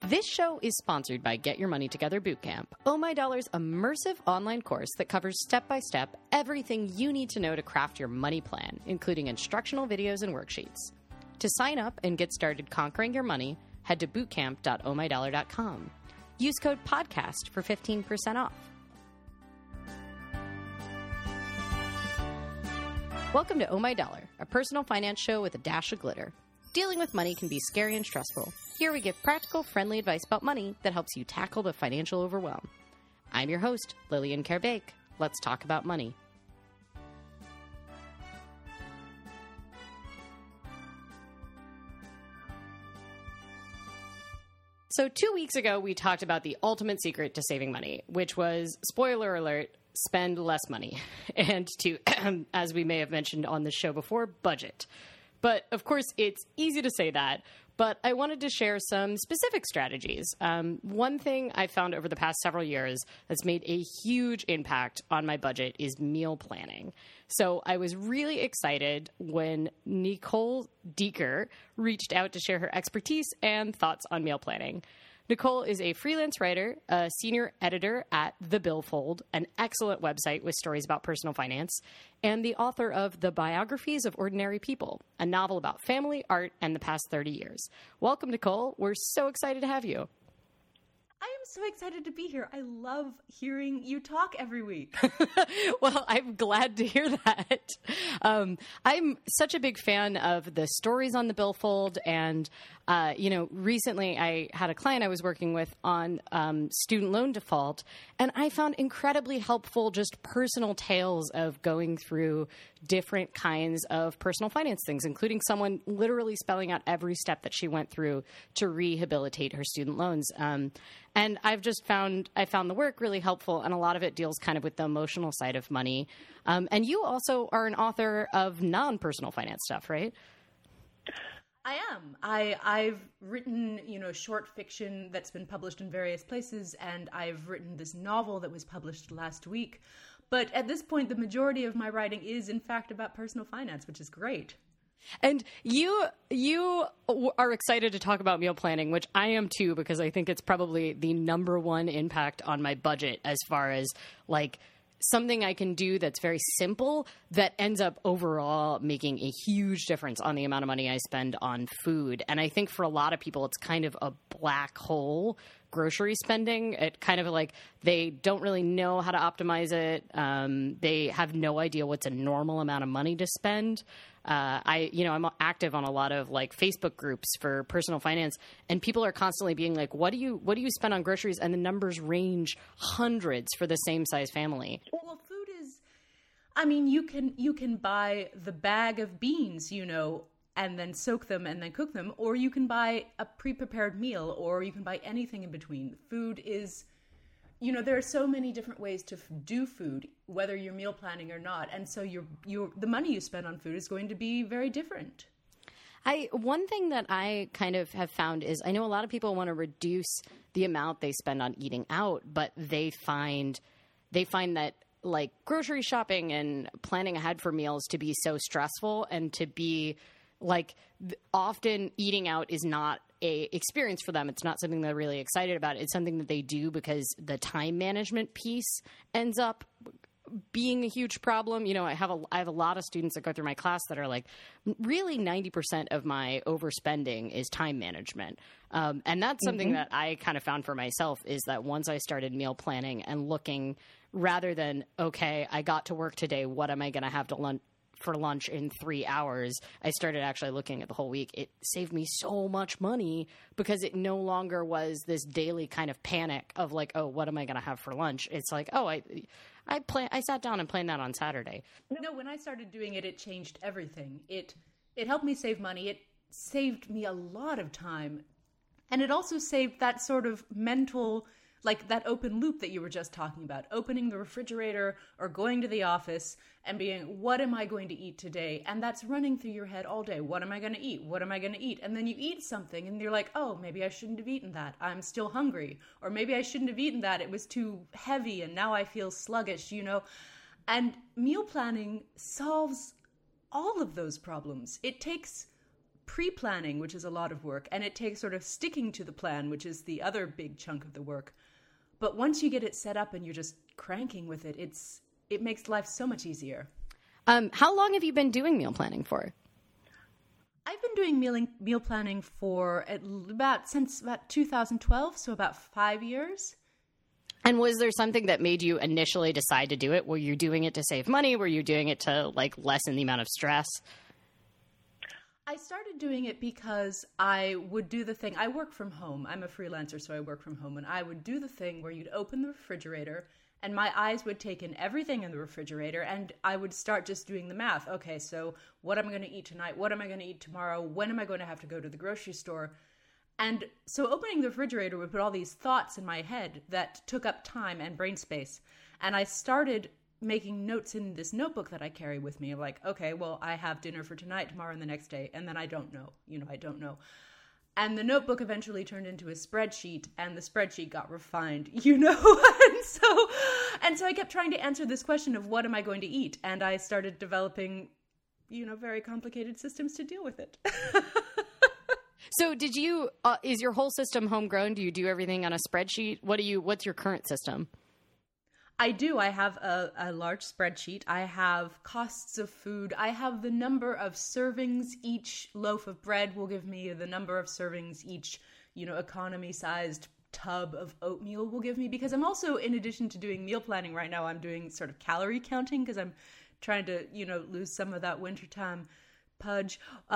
This show is sponsored by Get Your Money Together Bootcamp, Oh My Dollar's immersive online course that covers step-by-step everything you need to know to craft your money plan, including instructional videos and worksheets. To sign up and get started conquering your money, head to bootcamp.ohmydollar.com. Use code PODCAST for 15% off. Welcome to Oh My Dollar, a personal finance show with a dash of glitter. Dealing with money can be scary and stressful. Here we give practical, friendly advice about money that helps you tackle the financial overwhelm. I'm your host, Lillian Kerbeek. Let's talk about money. So 2 weeks ago, we talked about the ultimate secret to saving money, which was, spoiler alert, spend less money. And to, as we may have mentioned on the show before, budget. But, of course, it's easy to say that, but I wanted to share some specific strategies. One thing I found over the past several years that's made a huge impact on my budget is meal planning. So I was really excited when Nicole Deeker reached out to share her expertise and thoughts on meal planning. Nicole is a freelance writer, a senior editor at The Billfold, an excellent website with stories about personal finance, and the author of The Biographies of Ordinary People, a novel about family, art, and the past 30 years. Welcome, Nicole. We're so excited to have you. I am so excited to be here. I love hearing you talk every week. Well, I'm glad to hear that. I'm such a big fan of the stories on The Billfold. And, recently I had a client I was working with on student loan default. And I found incredibly helpful just personal tales of going through different kinds of personal finance things, including someone literally spelling out every step that she went through to rehabilitate her student loans. And I found the work really helpful, and a lot of it deals kind of with the emotional side of money. And you also are an author of non-personal finance stuff, right? I am. I've written, short fiction that's been published in various places, and I've written this novel that was published last week. But at this point, the majority of my writing is, in fact, about personal finance, which is great. And you are excited to talk about meal planning, which I am too, because I think it's probably the number one impact on my budget as far as like something I can do that's very simple that ends up overall making a huge difference on the amount of money I spend on food. And I think for a lot of people, it's kind of a black hole, grocery spending. It kind of like they don't really know how to optimize it. They have no idea what's a normal amount of money to spend. I'm active on a lot of like Facebook groups for personal finance, and people are constantly being like, what do you spend on groceries? And the numbers range hundreds for the same size family. Well, food is, you can buy the bag of beans, and then soak them and then cook them, or you can buy a pre-prepared meal, or you can buy anything in between. Food is, there are so many different ways to do food, whether you're meal planning or not. And so the money you spend on food is going to be very different. One thing that I kind of have found is I know a lot of people want to reduce the amount they spend on eating out, but they find that like grocery shopping and planning ahead for meals to be so stressful, and to be like often eating out is not a experience for them. It's not something they're really excited about. It's something that they do because the time management piece ends up being a huge problem. I have a lot of students that go through my class that are like, really 90% of my overspending is time management. And that's something that I kind of found for myself, is that once I started meal planning and looking, rather than, okay, I got to work today, what am I going to have for lunch in 3 hours, I started actually looking at the whole week. It saved me so much money because it no longer was this daily kind of panic of like, oh, what am I going to have for lunch? It's like, oh, I sat down and planned that on Saturday. No, when I started doing it, it changed everything. It helped me save money. It saved me a lot of time. And it also saved that sort of mental, like that open loop that you were just talking about, opening the refrigerator or going to the office and being, what am I going to eat today? And that's running through your head all day. What am I going to eat? What am I going to eat? And then you eat something and you're like, oh, maybe I shouldn't have eaten that. I'm still hungry. Or maybe I shouldn't have eaten that. It was too heavy and now I feel sluggish, And meal planning solves all of those problems. It takes pre-planning, which is a lot of work, and it takes sort of sticking to the plan, which is the other big chunk of the work. But once you get it set up and you're just cranking with it, it makes life so much easier. How long have you been doing meal planning for? I've been doing meal planning for since about 2012, so about 5 years. And was there something that made you initially decide to do it? Were you doing it to save money? Were you doing it to like lessen the amount of stress? I started doing it because I would do the thing. I work from home. I'm a freelancer, so I work from home. And I would do the thing where you'd open the refrigerator and my eyes would take in everything in the refrigerator, and I would start just doing the math. Okay, so what am I going to eat tonight? What am I going to eat tomorrow? When am I going to have to go to the grocery store? And so opening the refrigerator would put all these thoughts in my head that took up time and brain space. And I started making notes in this notebook that I carry with me. Like, okay, well, I have dinner for tonight, tomorrow, and the next day. And then I don't know. I don't know. And the notebook eventually turned into a spreadsheet, and the spreadsheet got refined, and so I kept trying to answer this question of what am I going to eat? And I started developing, very complicated systems to deal with it. So did you, is your whole system homegrown? Do you do everything on a spreadsheet? What's your current system? I do. I have a large spreadsheet. I have costs of food. I have the number of servings each loaf of bread will give me, the number of servings each, economy-sized tub of oatmeal will give me. Because I'm also, in addition to doing meal planning right now, I'm doing sort of calorie counting because I'm trying to, lose some of that wintertime pudge.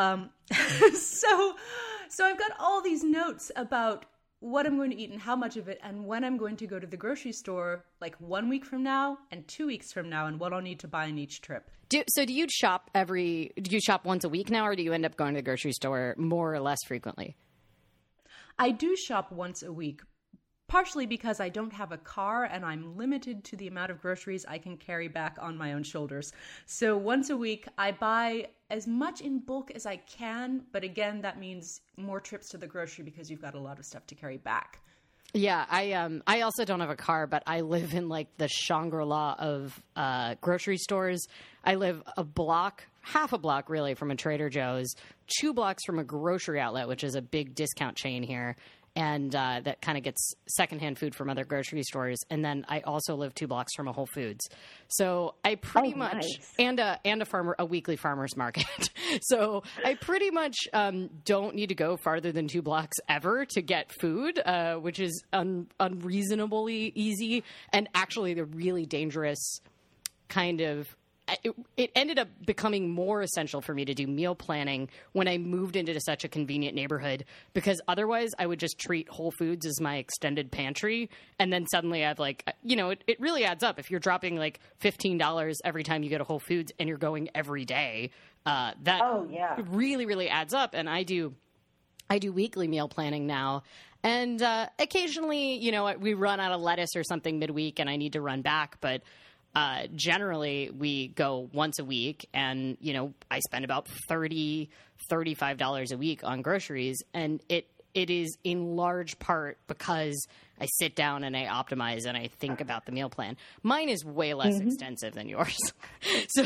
So I've got all these notes about what I'm going to eat and how much of it, and when I'm going to go to the grocery store, like 1 week from now and 2 weeks from now, and what I'll need to buy in each trip. Do you shop once a week now, or do you end up going to the grocery store more or less frequently? I do shop once a week, partially because I don't have a car and I'm limited to the amount of groceries I can carry back on my own shoulders. So once a week, I buy as much in bulk as I can, but again, that means more trips to the grocery because you've got a lot of stuff to carry back. Yeah, I also don't have a car, but I live in like the Shangri-La of grocery stores. I live half a block really from a Trader Joe's, 2 blocks from a grocery outlet, which is a big discount chain here. And that kind of gets secondhand food from other grocery stores. And then I also live 2 blocks from a Whole Foods. So I pretty much nice. and a weekly farmer's market. So I pretty much don't need to go farther than 2 blocks ever to get food, which is unreasonably easy, and actually the really dangerous kind of. It ended up becoming more essential for me to do meal planning when I moved into such a convenient neighborhood, because otherwise I would just treat Whole Foods as my extended pantry. And then suddenly I've it really adds up. If you're dropping like $15 every time you go to Whole Foods and you're going every day, really, really adds up. And I do weekly meal planning now. And occasionally, we run out of lettuce or something midweek and I need to run back. But generally we go once a week, and, I spend about $35 a week on groceries. And it is in large part because I sit down and I optimize and I think about the meal plan. Mine is way less extensive than yours. So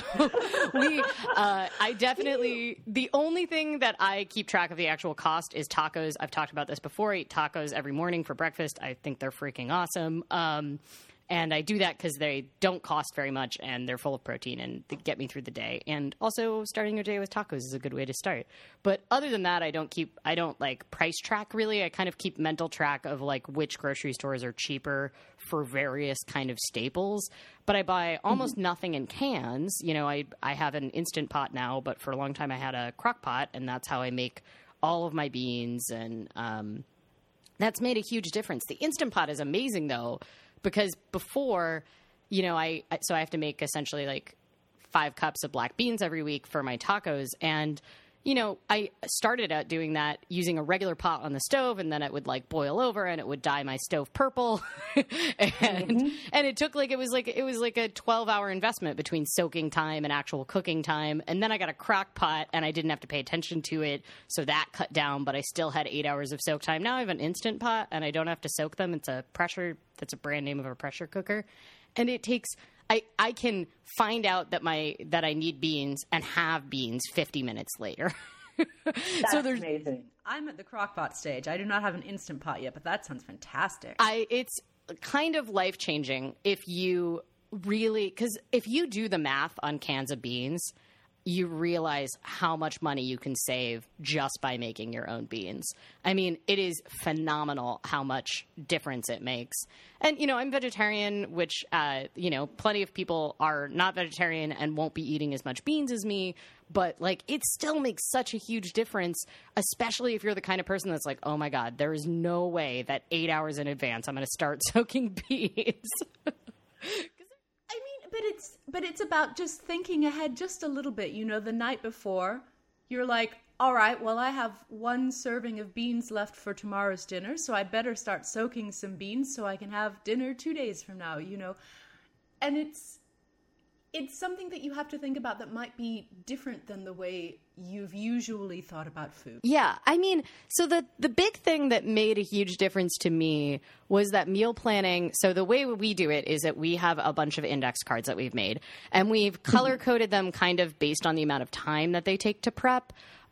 the only thing that I keep track of the actual cost is tacos. I've talked about this before. I eat tacos every morning for breakfast. I think they're freaking awesome. And I do that because they don't cost very much and they're full of protein and they get me through the day. And also starting your day with tacos is a good way to start. But other than that, I don't price track really. I kind of keep mental track of like which grocery stores are cheaper for various kind of staples. But I buy almost nothing in cans. I have an Instant Pot now, but for a long time I had a crock pot, and that's how I make all of my beans. And that's made a huge difference. The Instant Pot is amazing though, because before, I have to make essentially like 5 cups of black beans every week for my tacos. And, I started out doing that using a regular pot on the stove, and then it would like boil over and it would dye my stove purple. And it took it was like a 12-hour investment between soaking time and actual cooking time. And then I got a crock pot and I didn't have to pay attention to it. So that cut down, but I still had 8 hours of soak time. Now I have an Instant Pot and I don't have to soak them. It's that's a brand name of a pressure cooker. And it takes, I can find out that I need beans and have beans 50 minutes later. That's amazing. I'm at the crock-pot stage. I do not have an Instant Pot yet, but that sounds fantastic. It's kind of life-changing if you really, because if you do the math on cans of beans, you realize how much money you can save just by making your own beans. I mean, it is phenomenal how much difference it makes. And, I'm vegetarian, which, plenty of people are not vegetarian and won't be eating as much beans as me. But, it still makes such a huge difference, especially if you're the kind of person that's like, oh, my God, there is no way that 8 hours in advance I'm going to start soaking beans. But it's about just thinking ahead just a little bit. The night before, you're like, all right, well, I have one serving of beans left for tomorrow's dinner, so I better start soaking some beans so I can have dinner 2 days from now, And it's something that you have to think about that might be different than the way you've usually thought about food. Yeah. I mean, so the big thing that made a huge difference to me was that meal planning. So the way we do it is that we have a bunch of index cards that we've made, and we've color coded them kind of based on the amount of time that they take to prep.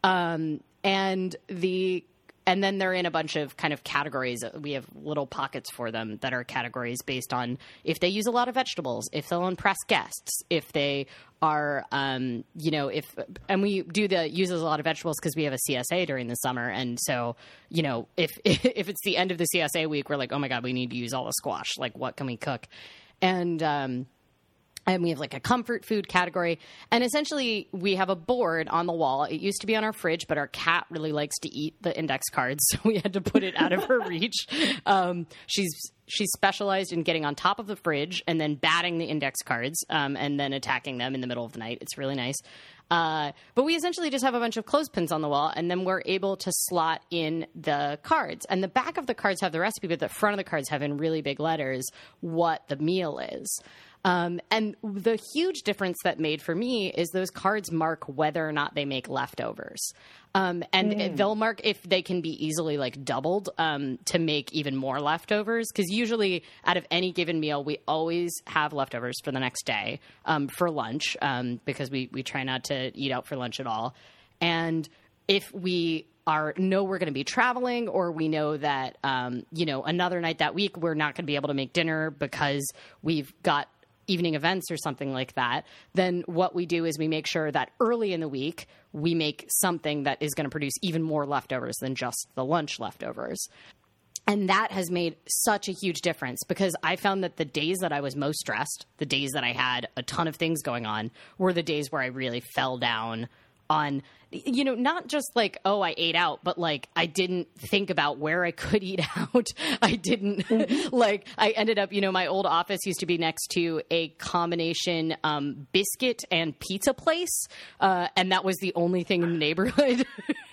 And then they're in a bunch of kind of categories. We have little pockets for them that are categories based on if they use a lot of vegetables, if they'll impress guests, if they are, and we do the uses a lot of vegetables because we have a CSA during the summer. And so, if it's the end of the CSA week, we're like, oh my God, we need to use all the squash. Like, what can we cook? And we have a comfort food category. And essentially, we have a board on the wall. It used to be on our fridge, but our cat really likes to eat the index cards, so we had to put it out of her reach. She's specialized in getting on top of the fridge and then batting the index cards and then attacking them in the middle of the night. It's really nice. But we essentially just have a bunch of clothespins on the wall, and then we're able to slot in the cards. And the back of the cards have the recipe, but the front of the cards have in really big letters what the meal is. And the huge difference that made for me is those cards mark whether or not they make leftovers. They'll mark if they can be easily doubled to make even more leftovers. Because usually out of any given meal, we always have leftovers for the next day for lunch because we try not to eat out for lunch at all. And if we know we're going to be traveling, or we know that, another night that week, we're not going to be able to make dinner because we've got evening events or something like that, then what we do is we make sure that early in the week we make something that is going to produce even more leftovers than just the lunch leftovers. And that has made such a huge difference because I found that the days that I was most stressed, the days that I had a ton of things going on, were the days where I really fell down on, not just I ate out, but I didn't think about where I could eat out. I didn't I ended up, my old office used to be next to a combination biscuit and pizza place. And that was the only thing in the neighborhood.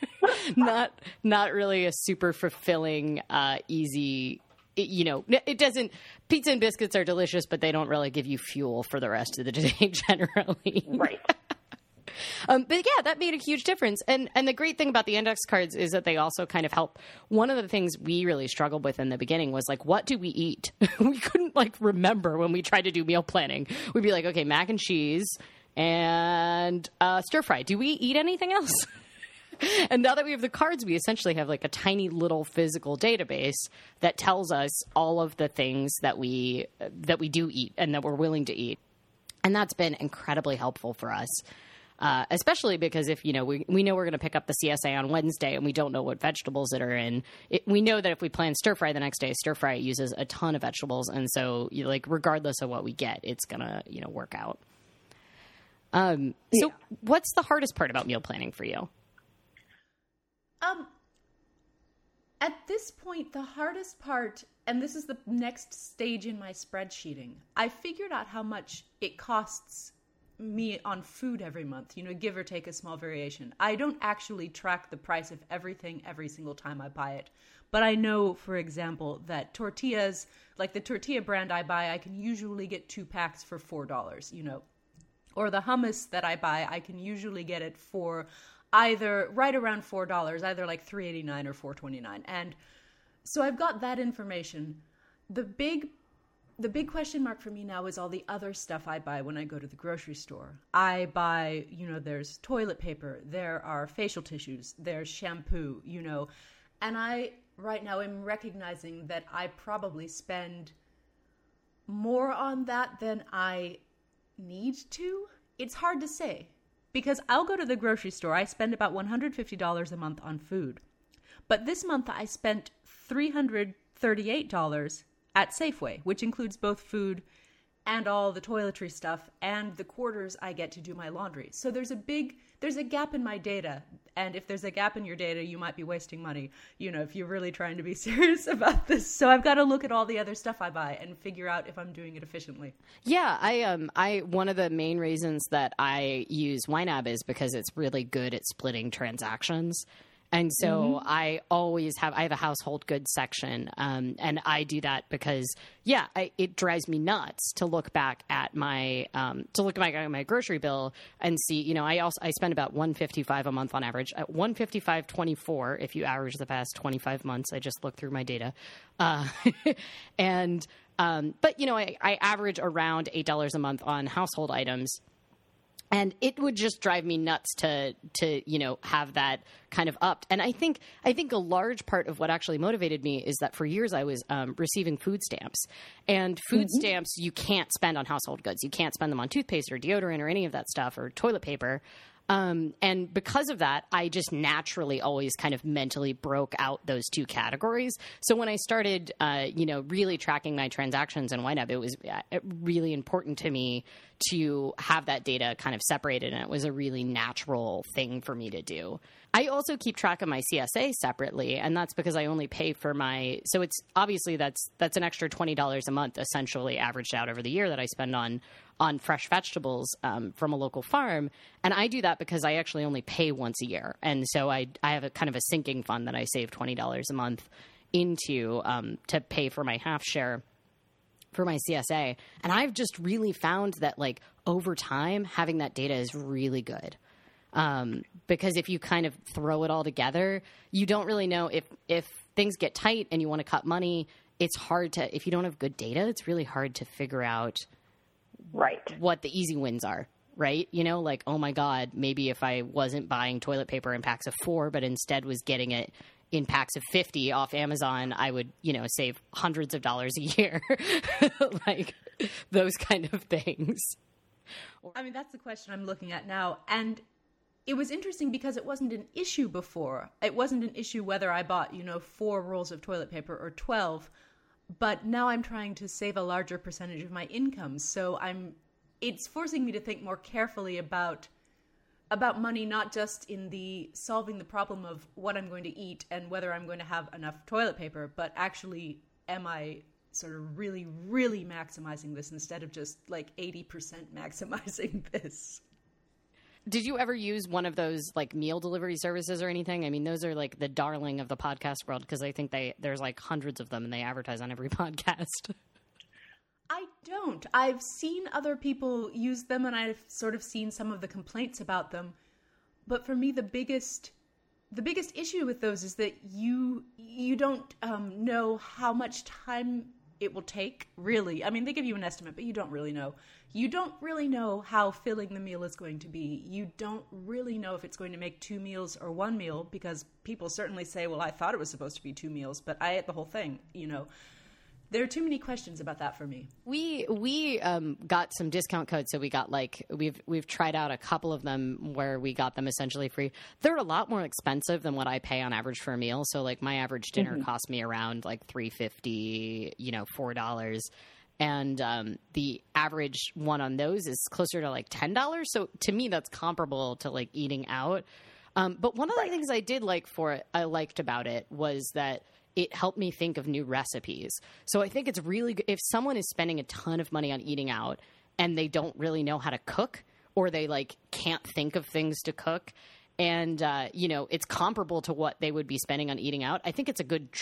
Not really a super fulfilling, easy, it doesn't, pizza and biscuits are delicious, but they don't really give you fuel for the rest of the day generally. Right. But yeah, that made a huge difference. And the great thing about the index cards is that they also kind of help. One of the things we really struggled with in the beginning was what do we eat? We couldn't remember when we tried to do meal planning. We'd be like, okay, mac and cheese and stir fry. Do we eat anything else? And now that we have the cards, we essentially have a tiny little physical database that tells us all of the things that we do eat and that we're willing to eat. And that's been incredibly helpful for us. Especially because if, we know we're going to pick up the CSA on Wednesday and we don't know what vegetables that are in, we know that if we plan stir fry the next day, stir fry uses a ton of vegetables. And so regardless of what we get, it's going to, work out. So what's the hardest part about meal planning for you? At this point, the hardest part, and this is the next stage in my spreadsheeting, I figured out how much it costs me on food every month, give or take a small variation. I don't actually track the price of everything every single time I buy it. But I know, for example, that tortillas, the tortilla brand I buy, I can usually get 2 packs for $4, Or the hummus that I buy, I can usually get it for either right around $4, either $3.89 or $4.29. And so I've got that information. The big the big question mark for me now is all the other stuff I buy when I go to the grocery store. I buy, there's toilet paper, there are facial tissues, there's shampoo, and I right now am recognizing that I probably spend more on that than I need to. It's hard to say because I'll go to the grocery store. I spend about $150 a month on food. But this month I spent $338 at Safeway, which includes both food and all the toiletry stuff and the quarters I get to do my laundry. So there's a gap in my data. And if there's a gap in your data, you might be wasting money, if you're really trying to be serious about this. So I've got to look at all the other stuff I buy and figure out if I'm doing it efficiently. Yeah, I one of the main reasons that I use YNAB is because it's really good at splitting transactions. And so I have a household goods section, and I do that because, it drives me nuts to look back at my grocery bill and see, I spend about $155 a month on average, at $155.24 if you average the past 25 months. I just looked through my data, but I average around $8 a month on household items. And it would just drive me nuts to have that kind of upped. And I think a large part of what actually motivated me is that for years I was receiving food stamps. And food stamps you can't spend on household goods. You can't spend them on toothpaste or deodorant or any of that stuff or toilet paper. And because of that, I just naturally always kind of mentally broke out those two categories. So when I started, really tracking my transactions in YNAB, it was really important to me to have that data kind of separated. And it was a really natural thing for me to do. I also keep track of my CSA separately, and that's because I only pay for so it's obviously that's an extra $20 a month essentially averaged out over the year that I spend on fresh vegetables from a local farm. And I do that because I actually only pay once a year. And so I have a kind of a sinking fund that I save $20 a month into to pay for my half share for my CSA. And I've just really found that over time, having that data is really good. Because if you kind of throw it all together, you don't really know if things get tight and you want to cut money, it's hard to, if you don't have good data, it's really hard to figure out what the easy wins are, right? Oh my God, maybe if I wasn't buying toilet paper in packs of 4, but instead was getting it in packs of 50 off Amazon, I would, save hundreds of dollars a year, those kind of things. I mean, that's the question I'm looking at now. And it was interesting because it wasn't an issue before. It wasn't an issue whether I bought, 4 rolls of toilet paper or 12. But now I'm trying to save a larger percentage of my income. So it's forcing me to think more carefully about money, not just in the solving the problem of what I'm going to eat and whether I'm going to have enough toilet paper, but actually, am I sort of really, really maximizing this instead of just 80% maximizing this? Did you ever use one of those meal delivery services or anything? I mean, those are the darling of the podcast world because I think there's hundreds of them and they advertise on every podcast. I don't. I've seen other people use them and I've sort of seen some of the complaints about them. But for me, the biggest issue with those is that you don't know how much time it will take, really. I mean, they give you an estimate, but you don't really know. You don't really know how filling the meal is going to be. You don't really know if it's going to make 2 meals or 1 meal because people certainly say, well, I thought it was supposed to be 2 meals, but I ate the whole thing, There are too many questions about that for me. We got some discount codes, so we got we've tried out a couple of them where we got them essentially free. They're a lot more expensive than what I pay on average for a meal. So my average dinner cost me around $3.50, $4, and the average one on those is closer to $10. So to me, that's comparable to eating out. But one of the things I liked about it was that it helped me think of new recipes. So I think it's really good if someone is spending a ton of money on eating out and they don't really know how to cook or they can't think of things to cook and, it's comparable to what they would be spending on eating out. I think it's a good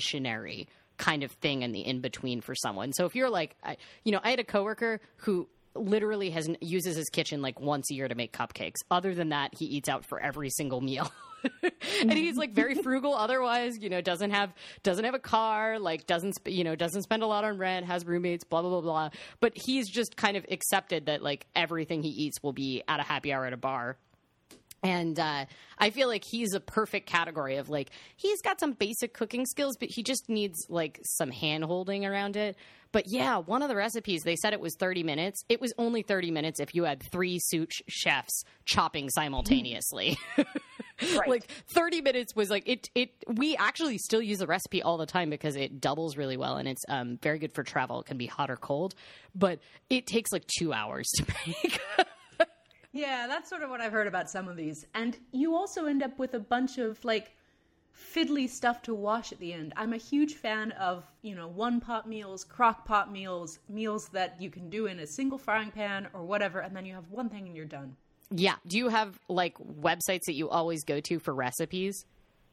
transitionary kind of thing in the in-between for someone. So if you're I had a coworker who literally uses his kitchen like once a year to make cupcakes. Other than that, he eats out for every single meal. And he's like very frugal otherwise, doesn't have a car, like doesn't spend a lot on rent, has roommates, blah, blah, blah, blah. But he's just kind of accepted that like everything he eats will be at a happy hour at a bar. And I feel like he's a perfect category of like, he's got some basic cooking skills, but he just needs like some hand holding around it. But yeah, one of the recipes, they said it was 30 minutes. It was only 30 minutes if you had 3 sous chefs chopping simultaneously. Right. Like 30 minutes was like we actually still use the recipe all the time because it doubles really well and it's very good for travel. It can be hot or cold, but it takes like 2 hours to make. Yeah, that's sort of what I've heard about some of these. And you also end up with a bunch of like fiddly stuff to wash at the end. I'm a huge fan of, one pot meals, crock pot meals, meals that you can do in a single frying pan or whatever, and then you have one thing and you're done. Yeah. Do you have like websites that you always go to for recipes?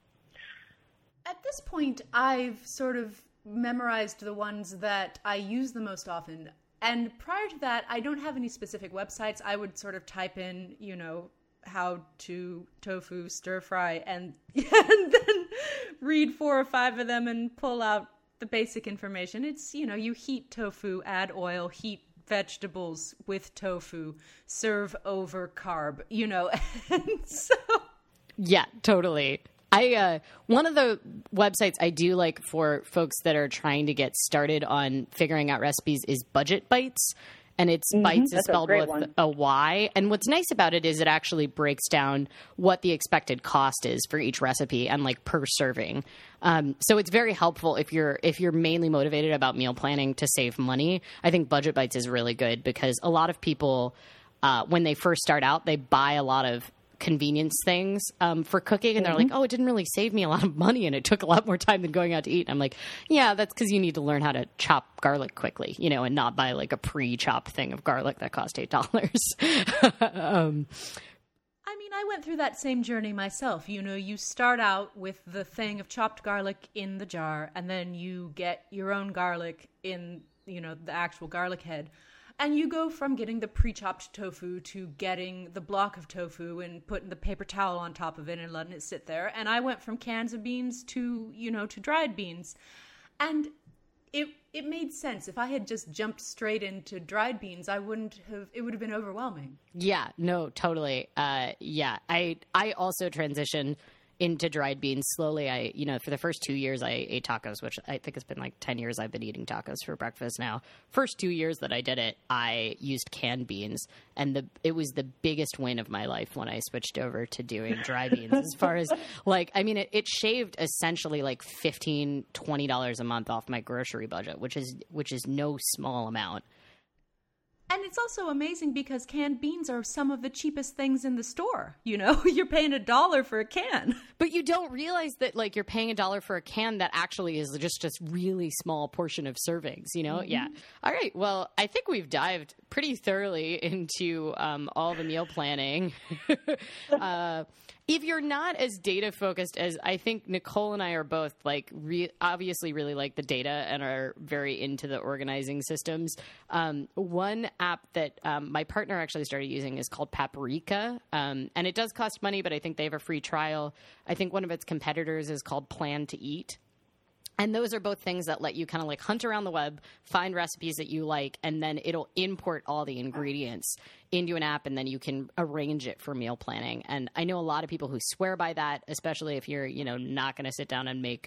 At this point, I've sort of memorized the ones that I use the most often. And prior to that, I don't have any specific websites. I would sort of type in, how to tofu stir fry and then read 4 or 5 of them and pull out the basic information. It's, you heat tofu, add oil, heat vegetables with tofu, serve over carb, and so. Yeah, totally. One of the websites I do like for folks that are trying to get started on figuring out recipes is Budget Bites. And it's Bites is spelled with a Y. And what's nice about it is it actually breaks down what the expected cost is for each recipe and like per serving. So it's very helpful if you're mainly motivated about meal planning to save money. I think Budget Bites is really good because a lot of people, when they first start out, they buy a lot of convenience things for cooking and they're like, oh, it didn't really save me a lot of money and it took a lot more time than going out to eat. And I'm like, yeah, that's because you need to learn how to chop garlic quickly, and not buy like a pre-chopped thing of garlic that cost $8. I went through that same journey myself. You start out with the thing of chopped garlic in the jar and then you get your own garlic in, the actual garlic head. And you go from getting the pre-chopped tofu to getting the block of tofu and putting the paper towel on top of it and letting it sit there. And I went from cans of beans to, to dried beans. And it made sense. If I had just jumped straight into dried beans, it would have been overwhelming. Yeah, no, totally. Yeah, I also transitioned into dried beans slowly. For the first 2 years I ate tacos, which I think it's been like 10 years I've been eating tacos for breakfast now. First 2 years that I did it, I used canned beans, and it was the biggest win of my life when I switched over to doing dry beans. As far as it shaved essentially like $15, $20 a month off my grocery budget, which is no small amount. And it's also amazing because canned beans are some of the cheapest things in the store. You're paying $1 for a can. But you don't realize that like you're paying $1 for a can that actually is just a really small portion of servings, Yeah. All right. Well, I think we've dived pretty thoroughly into all the meal planning. If you're not as data focused as I think Nicole and I are both, like obviously really like the data and are very into the organizing systems. One app that my partner actually started using is called Paprika, and it does cost money, but I think they have a free trial. I think one of its competitors is called Plan to Eat. And those are both things that let you kind of like hunt around the web, find recipes that you like, and then it'll import all the ingredients into an app, and then you can arrange it for meal planning. And I know a lot of people who swear by that, especially if you're, not going to sit down and make,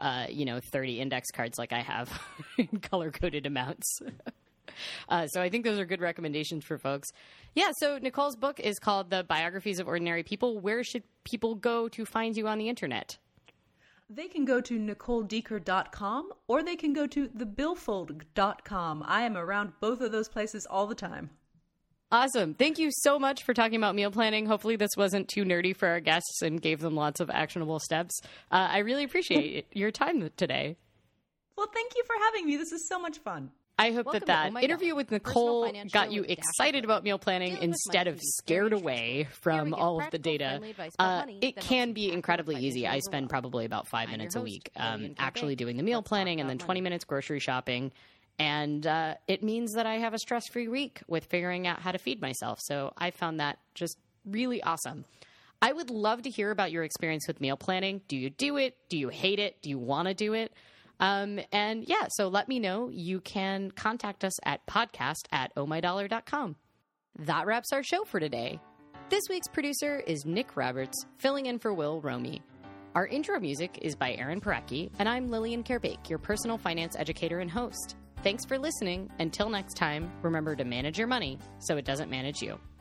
30 index cards like I have in color-coded amounts. So I think those are good recommendations for folks. Yeah, so Nicole's book is called The Biographies of Ordinary People. Where should people go to find you on the internet? They can go to NicoleDeeker.com or they can go to thebillfold.com. I am around both of those places all the time. Awesome. Thank you so much for talking about meal planning. Hopefully this wasn't too nerdy for our guests and gave them lots of actionable steps. I really appreciate your time today. Well, thank you for having me. This is so much fun. I hope that interview with Nicole got you excited about meal planning instead of scared away from all of the data. It can be incredibly easy. I spend probably about 5 minutes a week actually doing the meal planning and then 20 minutes grocery shopping. And it means that I have a stress-free week with figuring out how to feed myself. So I found that just really awesome. I would love to hear about your experience with meal planning. Do you do it? Do you hate it? Do you want to do it? And yeah, so let me know. You can contact us at podcast@ohmydollar.com. That wraps our show for today. This week's producer is Nick Roberts, filling in for Will Romy. Our intro music is by Aaron Parecki, and I'm Lillian Kerbake, your personal finance educator and host. Thanks for listening. Until next time, remember to manage your money so it doesn't manage you.